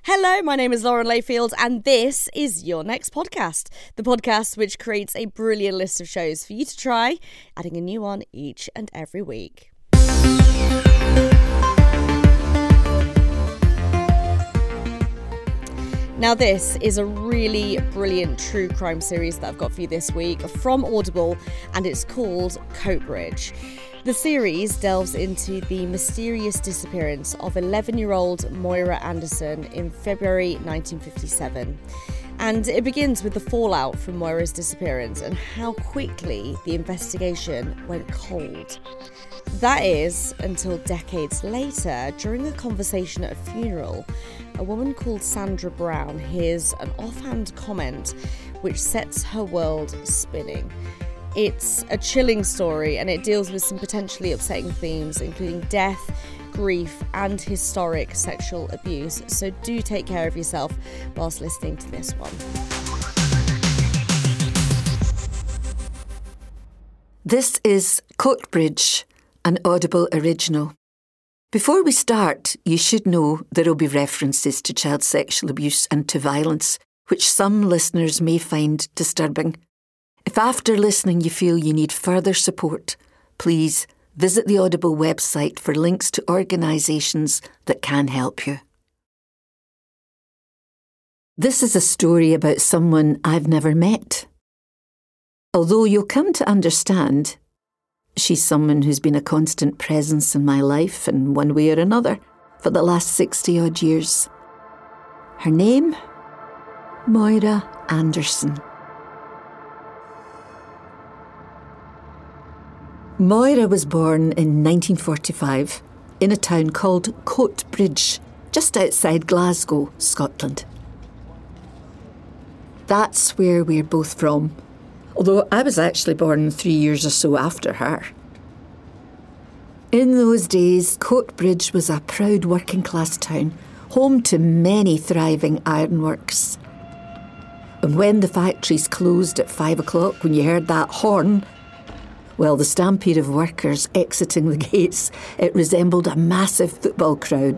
Hello, my name is Lauren Layfield, and this is Your Next Podcast, the podcast which creates a brilliant list of shows for you to try, adding a new one each and every week. Now, this is a really brilliant true crime series that I've got for you this week from Audible, and it's called Coatbridge. The series delves into the mysterious disappearance of 11-year-old Moira Anderson in February 1957. And it begins with the fallout from Moira's disappearance and how quickly the investigation went cold. That is until decades later, during a conversation at a funeral, a woman called Sandra Brown hears an offhand comment which sets her world spinning. It's a chilling story, and it deals with some potentially upsetting themes, including death, grief, and historic sexual abuse. So do take care of yourself whilst listening to this one. This is Coatbridge, an Audible original. Before we start, you should know there will be references to child sexual abuse and to violence, which some listeners may find disturbing. If after listening you feel you need further support, please visit the Audible website for links to organisations that can help you. This is a story about someone I've never met. Although you'll come to understand, she's someone who's been a constant presence in my life in one way or another for the last 60-odd years. Her name? Moira Anderson. Moira was born in 1945 in a town called Coatbridge, just outside Glasgow, Scotland. That's where we're both from, although I was actually born 3 years or so after her. In those days, Coatbridge was a proud working-class town, home to many thriving ironworks. And when the factories closed at 5 o'clock, when you heard that horn, well, the stampede of workers exiting the gates, it resembled a massive football crowd.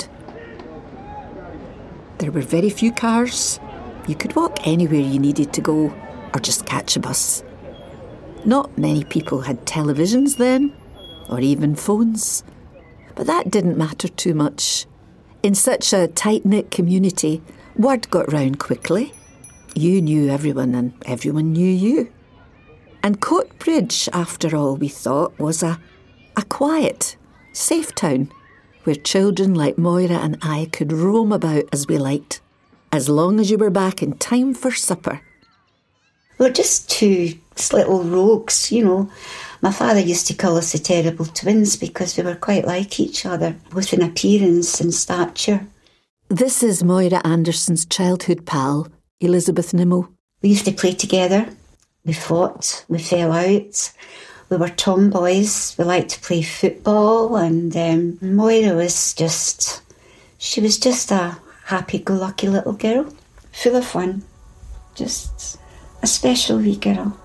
There were very few cars. You could walk anywhere you needed to go, or just catch a bus. Not many people had televisions then, or even phones. But that didn't matter too much. In such a tight-knit community, word got round quickly. You knew everyone and everyone knew you. And Coatbridge, after all, we thought, was a quiet, safe town where children like Moira and I could roam about as we liked, as long as you were back in time for supper. We're just two little rogues, you know. My father used to call us the terrible twins because we were quite like each other, both in appearance and stature. This is Moira Anderson's childhood pal, Elizabeth Nimmo. We used to play together. We fought, we fell out, we were tomboys, we liked to play football, and Moira was just a happy-go-lucky little girl, full of fun, just a special wee girl.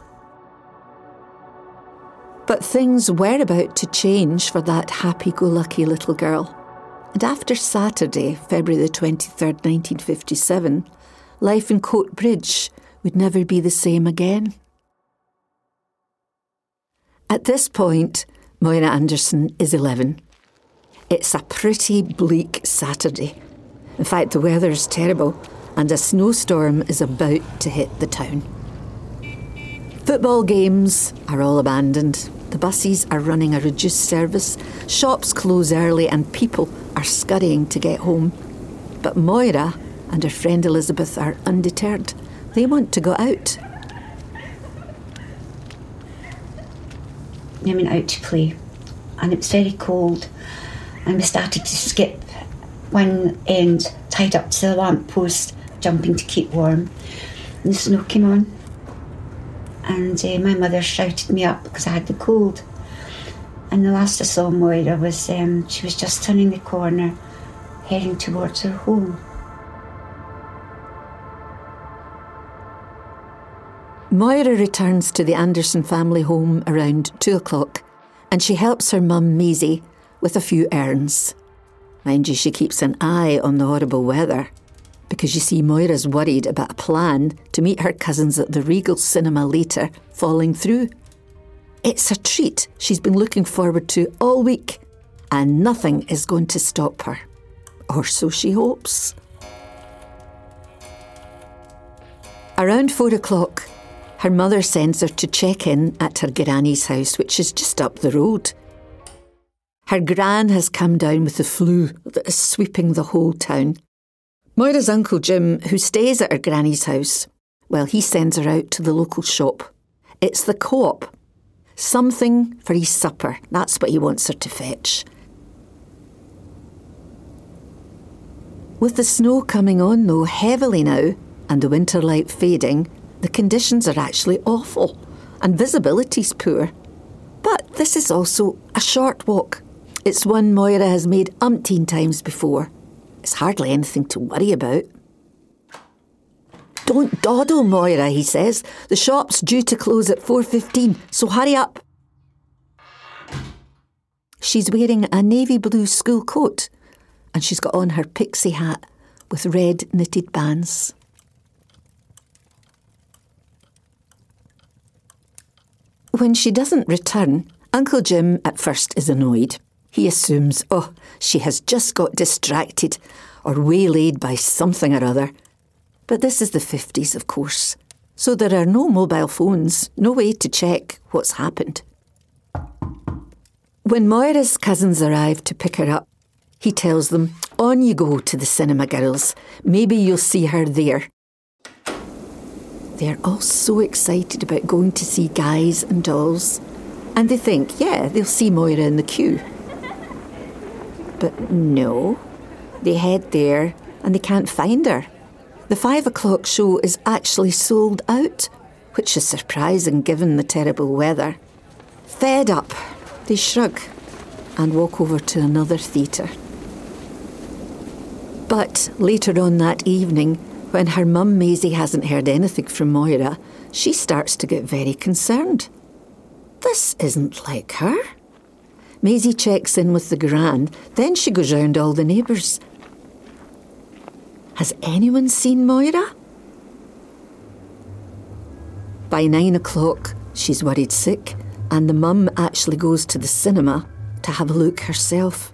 But things were about to change for that happy-go-lucky little girl. And after Saturday, February the 23rd, 1957, life in Coatbridge would never be the same again. At this point, Moira Anderson is 11. It's a pretty bleak Saturday. In fact, the weather's terrible and a snowstorm is about to hit the town. Football games are all abandoned. The buses are running a reduced service, shops close early and people are scurrying to get home. But Moira and her friend Elizabeth are undeterred. They want to go out. We went out to play, and it was very cold, and we started to skip one end, tied up to the lamp post, jumping to keep warm. And the snow came on, and my mother shouted me up because I had the cold. And the last I saw Moira was she was just turning the corner, heading towards her home. Moira returns to the Anderson family home around 2 o'clock and she helps her mum Maisie with a few errands. Mind you, she keeps an eye on the horrible weather because you see Moira's worried about a plan to meet her cousins at the Regal Cinema later falling through. It's a treat she's been looking forward to all week, and nothing is going to stop her. Or so she hopes. Around 4 o'clock, her mother sends her to check in at her granny's house, which is just up the road. Her gran has come down with the flu that is sweeping the whole town. Moira's Uncle Jim, who stays at her granny's house, well, he sends her out to the local shop. It's the Co-op. Something for his supper. That's what he wants her to fetch. With the snow coming on, though, heavily now, and the winter light fading, the conditions are actually awful, and visibility's poor. But this is also a short walk. It's one Moira has made umpteen times before. It's hardly anything to worry about. Don't dawdle, Moira, he says. The shop's due to close at 4:15, so hurry up. She's wearing a navy blue school coat, and she's got on her pixie hat with red knitted bands. When she doesn't return, Uncle Jim at first is annoyed. He assumes, she has just got distracted or waylaid by something or other. But this is the 50s, of course, so there are no mobile phones, no way to check what's happened. When Moira's cousins arrive to pick her up, he tells them, on you go to the cinema, girls. Maybe you'll see her there. They're all so excited about going to see Guys and Dolls. And they think, they'll see Moira in the queue. But no, they head there and they can't find her. The 5 o'clock show is actually sold out, which is surprising given the terrible weather. Fed up, they shrug and walk over to another theatre. But later on that evening, when her mum Maisie hasn't heard anything from Moira, she starts to get very concerned. This isn't like her. Maisie checks in with the gran, then she goes round all the neighbours. Has anyone seen Moira? By 9 o'clock, she's worried sick, and the mum actually goes to the cinema to have a look herself.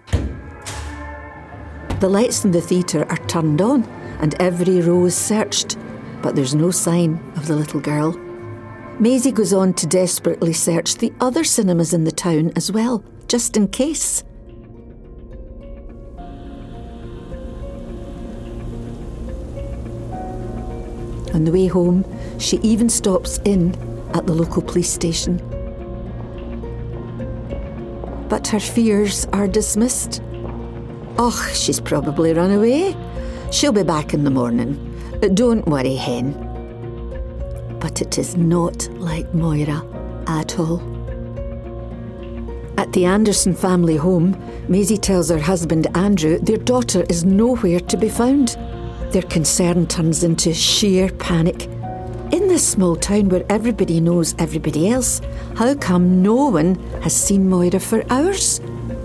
The lights in the theatre are turned on, and every row is searched, but there's no sign of the little girl. Maisie goes on to desperately search the other cinemas in the town as well, just in case. On the way home, she even stops in at the local police station. But her fears are dismissed. She's probably run away. She'll be back in the morning. Don't worry, hen. But it is not like Moira at all. At the Anderson family home, Maisie tells her husband Andrew their daughter is nowhere to be found. Their concern turns into sheer panic. In this small town where everybody knows everybody else, how come no one has seen Moira for hours?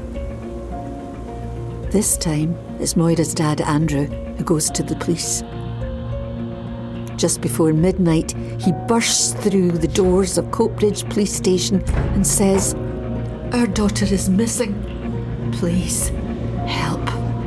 This time, it's Moira's dad, Andrew, who goes to the police. Just before midnight, he bursts through the doors of Coatbridge Police Station and says, "Our daughter is missing. Please, help."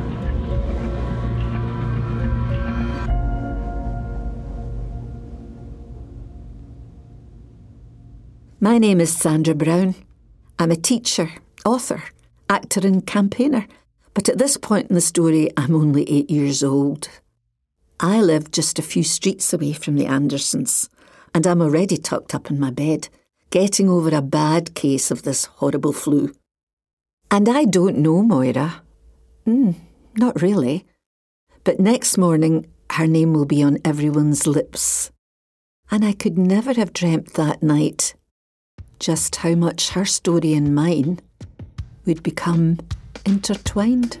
My name is Sandra Brown. I'm a teacher, author, actor and campaigner. But at this point in the story, I'm only 8 years old. I live just a few streets away from the Andersons, and I'm already tucked up in my bed, getting over a bad case of this horrible flu. And I don't know Moira. Not really. But next morning, her name will be on everyone's lips. And I could never have dreamt that night just how much her story and mine would become intertwined.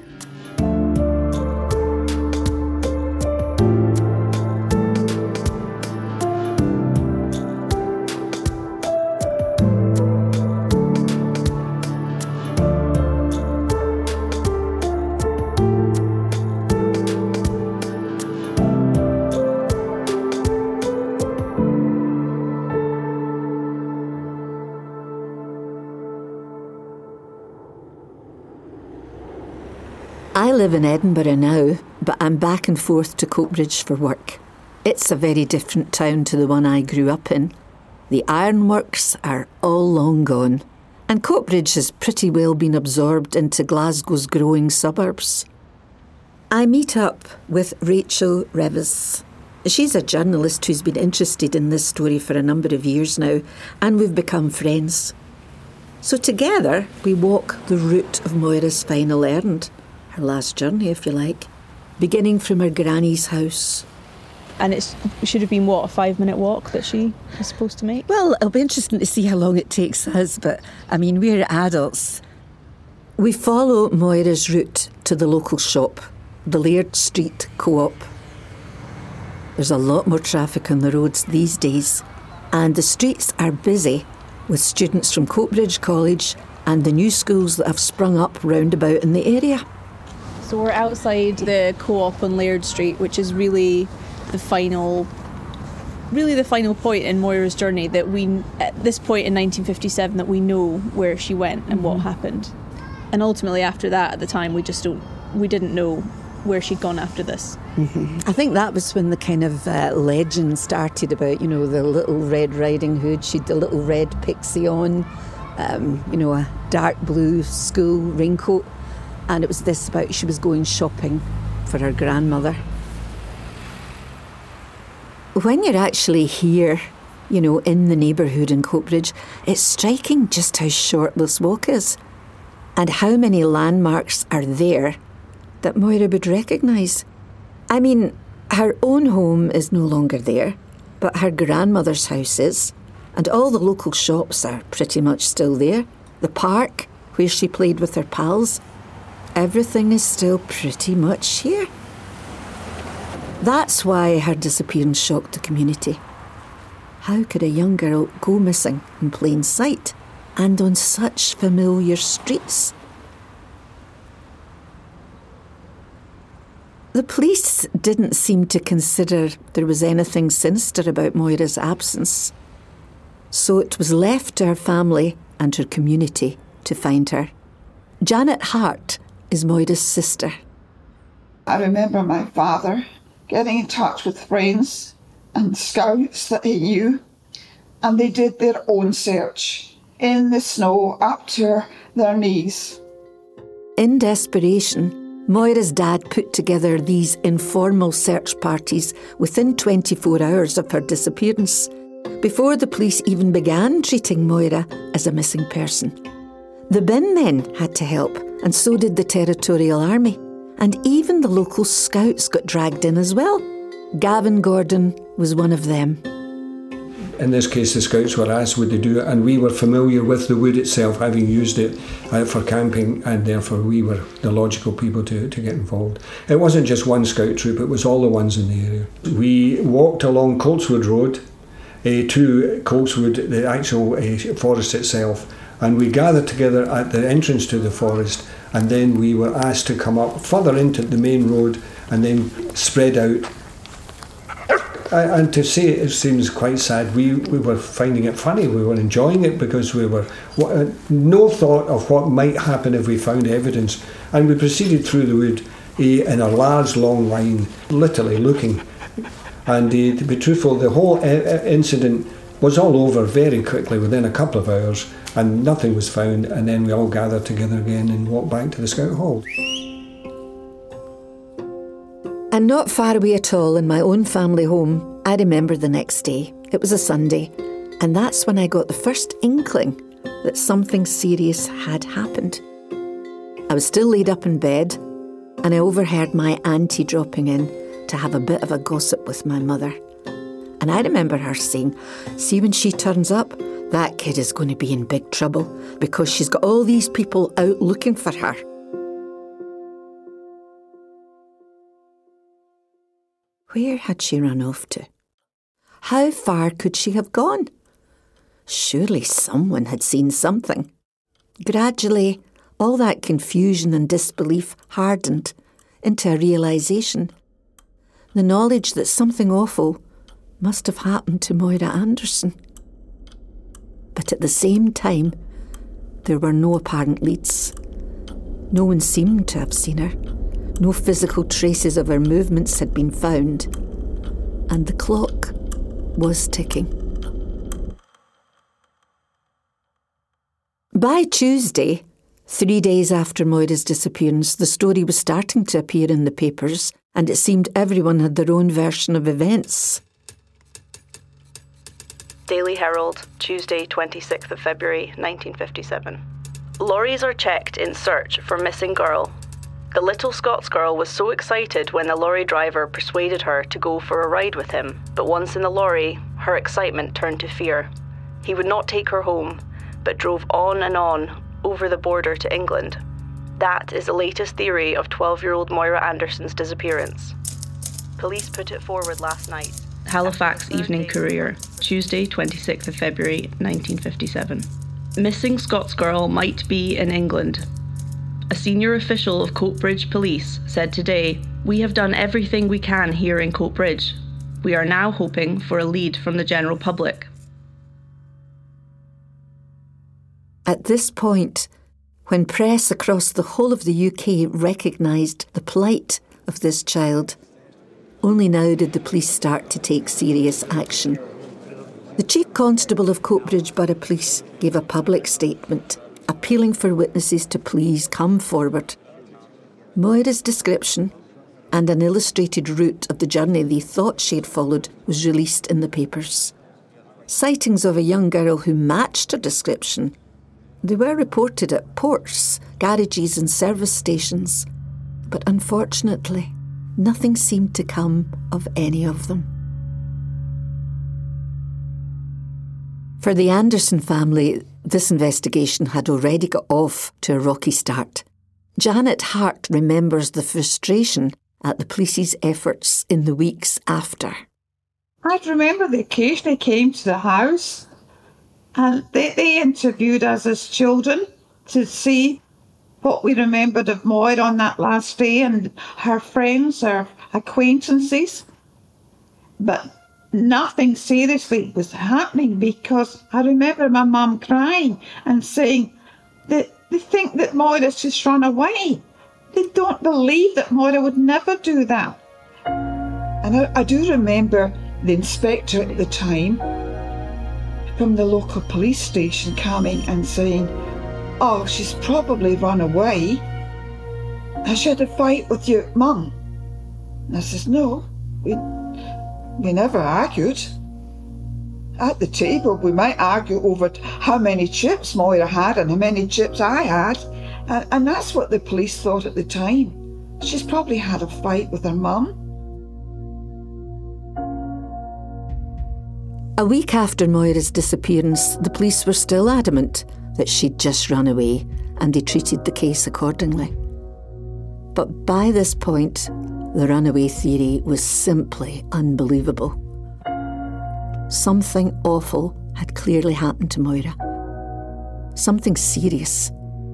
live in Edinburgh now, but I'm back and forth to Coatbridge for work. It's a very different town to the one I grew up in. The ironworks are all long gone, and Coatbridge has pretty well been absorbed into Glasgow's growing suburbs. I meet up with Rachel Revis. She's a journalist who's been interested in this story for a number of years now, and we've become friends. So together we walk the route of Moira's final errand, her last journey if you like, beginning from her granny's house. And it should have been, what, a 5-minute walk that she was supposed to make? Well, it'll be interesting to see how long it takes us, but I mean, we're adults. We follow Moira's route to the local shop, the Laird Street Co-op. There's a lot more traffic on the roads these days, and the streets are busy with students from Coatbridge College and the new schools that have sprung up round about in the area. So we're outside the Co-op on Laird Street, which is really the final point in Moira's journey, that we, at this point in 1957, that we know where she went and what happened. And ultimately after that, at the time, we didn't know where she'd gone after this. I think that was when the kind of legend started about, the little Red Riding Hood. She'd the little red pixie on, a dark blue school raincoat. And it was this about she was going shopping for her grandmother. When you're actually here, in the neighbourhood in Coatbridge, it's striking just how short this walk is and how many landmarks are there that Moira would recognise. I mean, her own home is no longer there, but her grandmother's house is, and all the local shops are pretty much still there. The park, where she played with her pals, everything is still pretty much here. That's why her disappearance shocked the community. How could a young girl go missing in plain sight and on such familiar streets? The police didn't seem to consider there was anything sinister about Moira's absence, so it was left to her family and her community to find her. Janet Hart is Moira's sister. I remember my father getting in touch with friends and scouts that he knew, and they did their own search in the snow up to their knees. In desperation, Moira's dad put together these informal search parties within 24 hours of her disappearance, before the police even began treating Moira as a missing person. The bin men had to help, and so did the Territorial Army, and even the local scouts got dragged in as well. Gavin Gordon was one of them. In this case, the scouts were asked would they do it, and we were familiar with the wood itself, having used it for camping, and therefore we were the logical people to get involved. It wasn't just one scout troop, it was all the ones in the area. We walked along Coltswood Road to Coltswood, the actual forest itself, and we gathered together at the entrance to the forest, and then we were asked to come up further into the main road and then spread out. And to say it seems quite sad, we were finding it funny, we were enjoying it because we were no thought of what might happen if we found evidence, and we proceeded through the wood in a large long line, literally looking. And to be truthful, the whole incident was all over very quickly within a couple of hours, and nothing was found, and then we all gathered together again and walked back to the Scout Hall. And not far away at all, in my own family home, I remember the next day. It was a Sunday, and that's when I got the first inkling that something serious had happened. I was still laid up in bed, and I overheard my auntie dropping in to have a bit of a gossip with my mother. And I remember her saying, "See, when she turns up, that kid is going to be in big trouble because she's got all these people out looking for her." Where had she run off to? How far could she have gone? Surely someone had seen something. Gradually, all that confusion and disbelief hardened into a realisation. The knowledge that something awful must have happened to Moira Anderson. But at the same time, there were no apparent leads. No one seemed to have seen her. No physical traces of her movements had been found, and the clock was ticking. By Tuesday, 3 days after Moira's disappearance, the story was starting to appear in the papers, and it seemed everyone had their own version of events. Daily Herald, Tuesday 26th of February 1957. Lorries are checked in search for missing girl. The little Scots girl was so excited when the lorry driver persuaded her to go for a ride with him, but once in the lorry, her excitement turned to fear. He would not take her home, but drove on and on over the border to England. That is the latest theory of 12-year-old Moira Anderson's disappearance. Police put it forward last night. Halifax Evening Courier, Tuesday 26th of February 1957. Missing Scots girl might be in England. A senior official of Coatbridge Police said today, "We have done everything we can here in Coatbridge. We are now hoping for a lead from the general public." At this point, when press across the whole of the UK recognised the plight of this child, only now did the police start to take serious action. The Chief Constable of Coatbridge Borough Police gave a public statement appealing for witnesses to please come forward. Moira's description and an illustrated route of the journey they thought she had followed was released in the papers. Sightings of a young girl who matched her description, they were reported at ports, garages and service stations, but unfortunately, nothing seemed to come of any of them. For the Anderson family, this investigation had already got off to a rocky start. Janet Hart remembers the frustration at the police's efforts in the weeks after. I remember they occasionally came to the house and they interviewed us as children to see what we remembered of Moira on that last day and her friends, her acquaintances. But nothing seriously was happening because I remember my mum crying and saying that they think that Moira's just run away. They don't believe that Moira would never do that. And I do remember the inspector at the time from the local police station coming and saying, "Oh, she's probably run away. Has she had a fight with your mum?" And I says, "No, we never argued. At the table, we might argue over how many chips Moira had and how many chips I had. And that's what the police thought at the time. She's probably had a fight with her mum." A week after Moira's disappearance, the police were still adamant that she'd just run away, and they treated the case accordingly. But by this point, the runaway theory was simply unbelievable. Something awful had clearly happened to Moira. Something serious.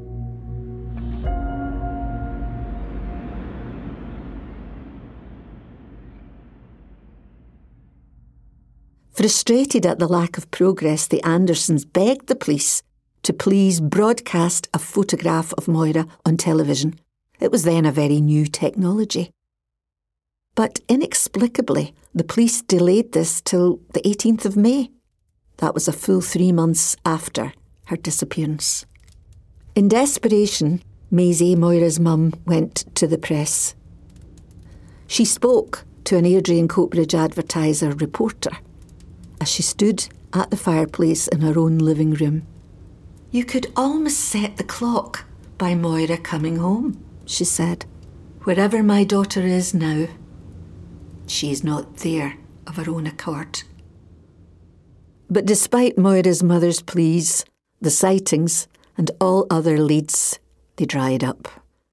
Frustrated at the lack of progress, the Andersons begged the police to please broadcast a photograph of Moira on television. It was then a very new technology. But inexplicably, the police delayed this till the 18th of May. That was a full 3 months after her disappearance. In desperation, Maisie, Moira's mum, went to the press. She spoke to an Airdrie and Coatbridge Advertiser reporter as she stood at the fireplace in her own living room. "You could almost set the clock by Moira coming home," she said. "Wherever my daughter is now, she is not there of her own accord." But despite Moira's mother's pleas, the sightings and all other leads, they dried up.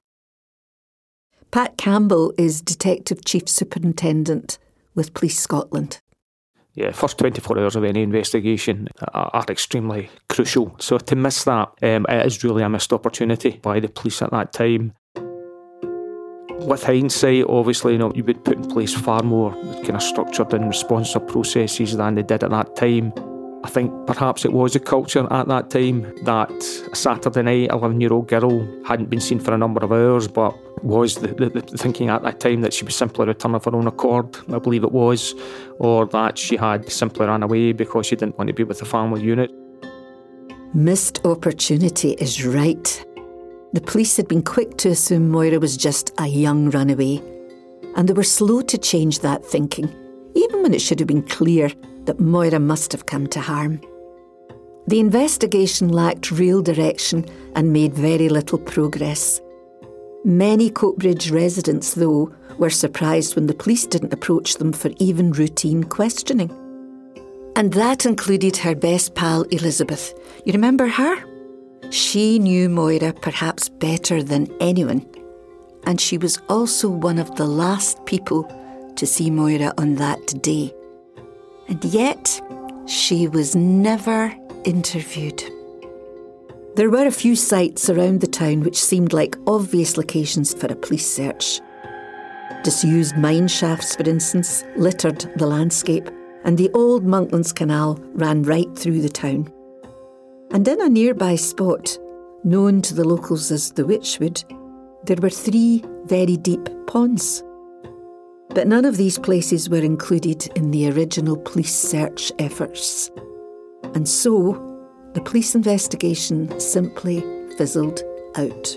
Pat Campbell is Detective Chief Superintendent with Police Scotland. Yeah, first 24 hours of any investigation are extremely crucial. So to miss that, it is really a missed opportunity by the police at that time. With hindsight, obviously, you would put in place far more kind of structured and responsive processes than they did at that time. I think perhaps it was a culture at that time that a Saturday night 11-year-old girl hadn't been seen for a number of hours, but was the thinking at that time that she was simply returning of her own accord, I believe it was, or that she had simply ran away because she didn't want to be with the family unit. Missed opportunity is right. The police had been quick to assume Moira was just a young runaway, and they were slow to change that thinking, even when it should have been clear that Moira must have come to harm. The investigation lacked real direction and made very little progress. Many Coatbridge residents, though, were surprised when the police didn't approach them for even routine questioning. And that included her best pal, Elizabeth. You remember her? She knew Moira perhaps better than anyone, and she was also one of the last people to see Moira on that day. And yet, she was never interviewed. There were a few sites around the town which seemed like obvious locations for a police search. Disused mine shafts, for instance, littered the landscape, and the old Monklands Canal ran right through the town. And in a nearby spot, known to the locals as the Witchwood, there were 3 very deep ponds. But none of these places were included in the original police search efforts. And so, the police investigation simply fizzled out.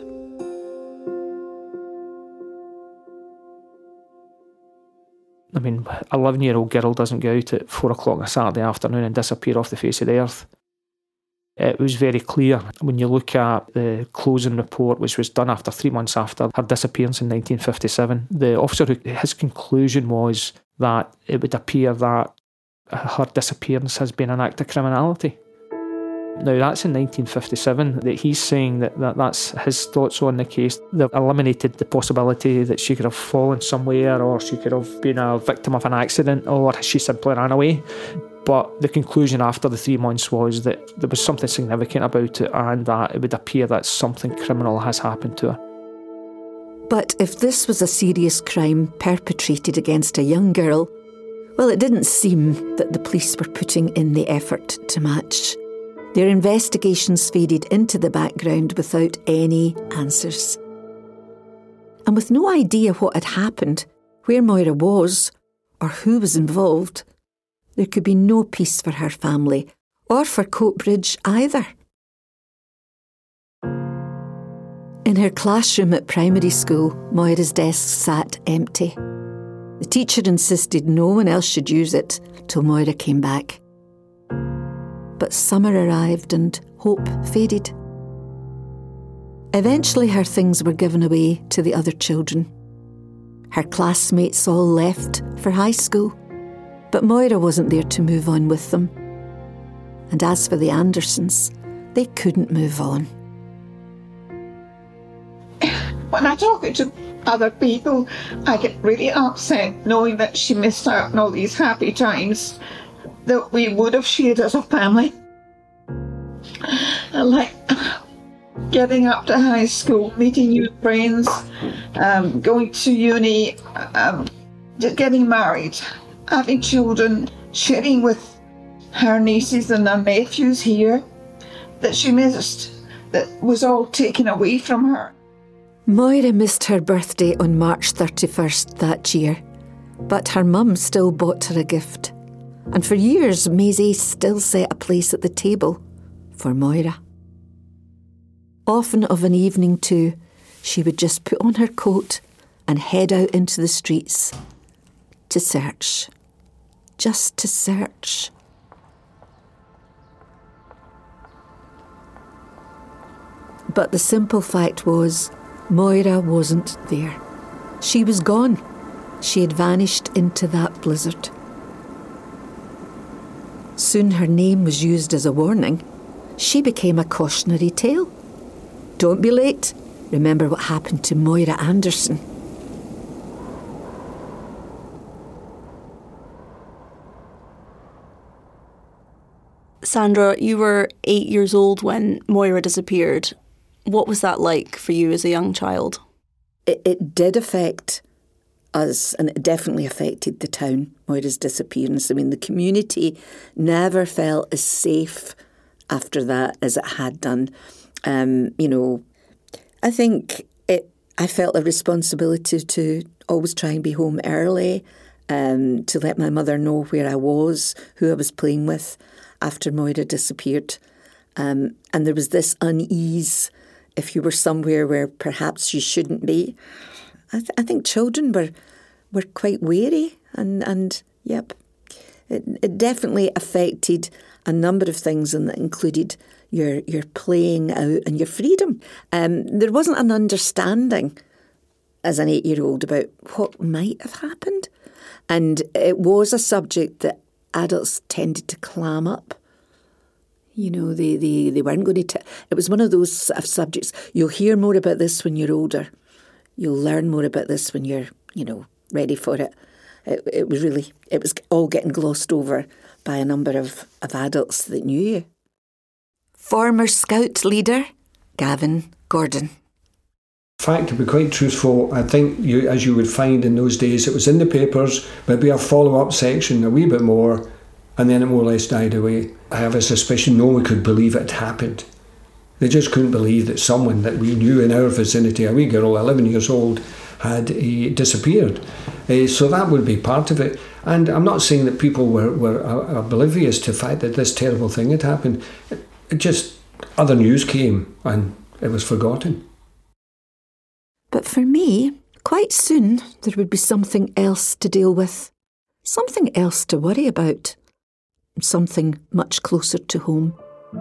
I mean, a 11-year-old girl doesn't go out at 4 o'clock on a Saturday afternoon and disappear off the face of the earth. It was very clear when you look at the closing report, which was done after 3 months after her disappearance in 1957. The officer, his conclusion was that it would appear that her disappearance has been an act of criminality. Now, that's in 1957 that he's saying that's his thoughts on the case. They've eliminated the possibility that she could have fallen somewhere, or she could have been a victim of an accident, or she simply ran away. But the conclusion after the 3 months was that there was something significant about it, and that it would appear that something criminal has happened to her. But if this was a serious crime perpetrated against a young girl, well, it didn't seem that the police were putting in the effort to match. Their investigations faded into the background without any answers. And with no idea what had happened, where Moira was, or who was involved, there could be no peace for her family, or for Coatbridge either. In her classroom at primary school, Moira's desk sat empty. The teacher insisted no one else should use it till Moira came back. But summer arrived and hope faded. Eventually her things were given away to the other children. Her classmates all left for high school, but Moira wasn't there to move on with them. And as for the Andersons, they couldn't move on. When I talk to other people, I get really upset knowing that she missed out on all these happy times that we would have shared as a family. Like getting up to high school, meeting new friends, going to uni, getting married, having children, sharing with her nieces and their nephews here, that she missed, that was all taken away from her. Moira missed her birthday on March 31st that year, but her mum still bought her a gift. And for years, Maisie still set a place at the table for Moira. Often of an evening too, she would just put on her coat and head out into the streets to search. Just to search. But the simple fact was, Moira wasn't there. She was gone. She had vanished into that blizzard. Soon her name was used as a warning. She became a cautionary tale. Don't be late. Remember what happened to Moira Anderson. Sandra, you were 8 years old when Moira disappeared. What was that like for you as a young child? It did affect us, and it definitely affected the town, Moira's disappearance. I mean, the community never felt as safe after that as it had done. I think I felt a responsibility to always try and be home early, to let my mother know where I was, who I was playing with after Moira disappeared. And there was this unease if you were somewhere where perhaps you shouldn't be. I think children were quite wary, and yep, it definitely affected a number of things, and that included your playing out and your freedom. There wasn't an understanding as an 8-year-old about what might have happened, and it was a subject that adults tended to clam up. They weren't going to. It was one of those subjects. You'll hear more about this when you're older. You'll learn more about this when you're, ready for it. It was all getting glossed over by a number of adults that knew you. Former Scout leader, Gavin Gordon. In fact, to be quite truthful, I think, as you would find in those days, it was in the papers, maybe a follow-up section, a wee bit more, and then it more or less died away. I have a suspicion no one could believe it happened. They just couldn't believe that someone that we knew in our vicinity, a wee girl, 11 years old, had disappeared. So that would be part of it. And I'm not saying that people were oblivious to the fact that this terrible thing had happened. It just, other news came and it was forgotten. But for me, quite soon there would be something else to deal with. Something else to worry about. Something much closer to home.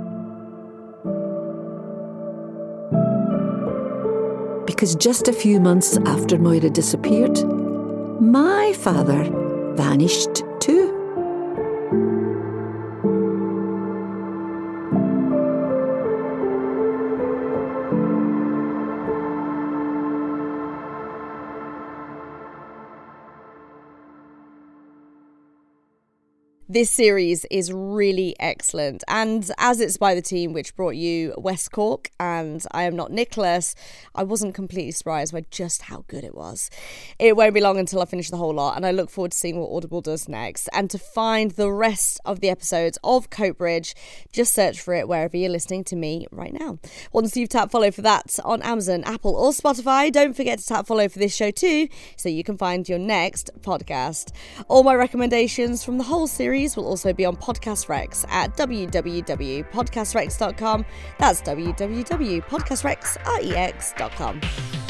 Because just a few months after Moira disappeared, my father vanished too. This series is really excellent, and as it's by the team which brought you West Cork and I Am Not Nicholas, I wasn't completely surprised by just how good it was. It won't be long until I finish the whole lot, and I look forward to seeing what Audible does next. And to find the rest of the episodes of Coatbridge, just search for it wherever you're listening to me right now. Once you've tapped follow for that on Amazon, Apple or Spotify, don't forget to tap follow for this show too, so you can find your next podcast. All my recommendations from the whole series will also be on Podcast Rex at www.podcastrex.com. That's www.podcastrex.com.